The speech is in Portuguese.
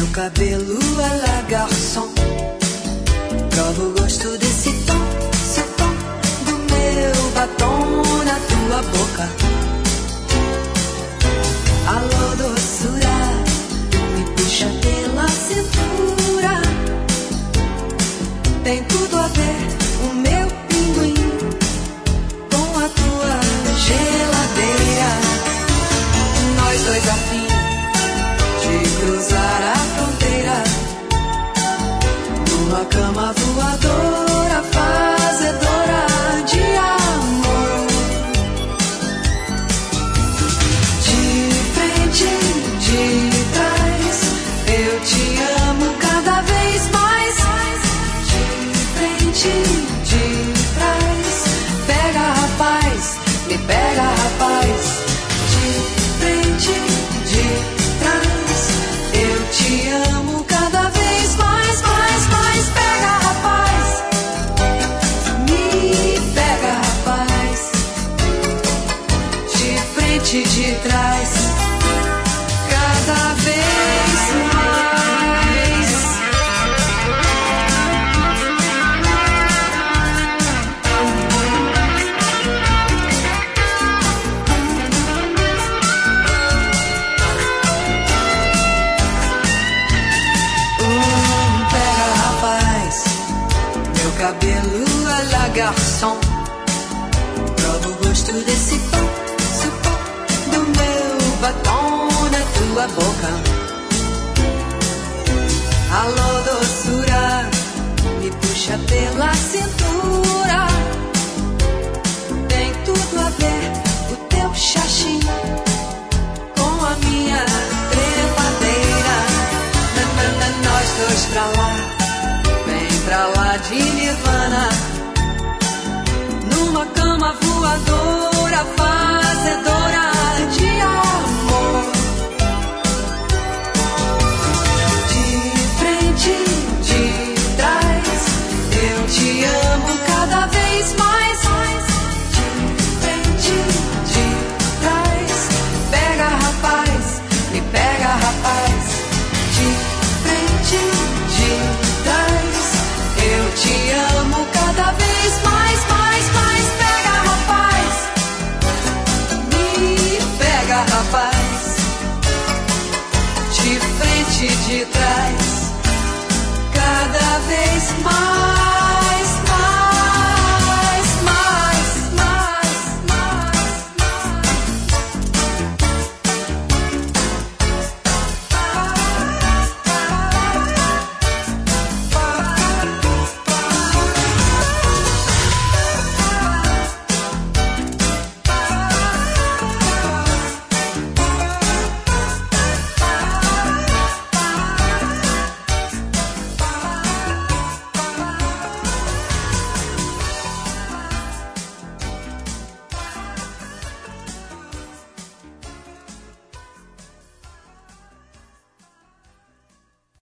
cabelo é la garçom. Prova o gosto desse tom, seu tom, do meu batom na tua boca. Alô, doçura, me puxa pela cintura. Tem tudo a ver o meu pinguim com a tua geladeira. Nós dois a fim de cruzar a fronteira, numa cama voadora, fazedora de amor. De frente, de trás, eu te amo cada vez mais. De frente, de trás, pega rapaz, me pega rapaz. De frente, de trás, eu te amo cada vez mais, mais, mais. Pega rapaz, me pega rapaz. De frente, de trás, cada vez mais. Pega rapaz, meu cabelo é la garçom. Prova o gosto desse pão, seu pão, do meu batom na tua boca. Alô, doçura, me puxa pela cintura. Tem tudo a ver o teu xaxim com a minha trepadeira. Nós dois pra lá, vem pra lá de Nirvana, numa cama voadora, fazedora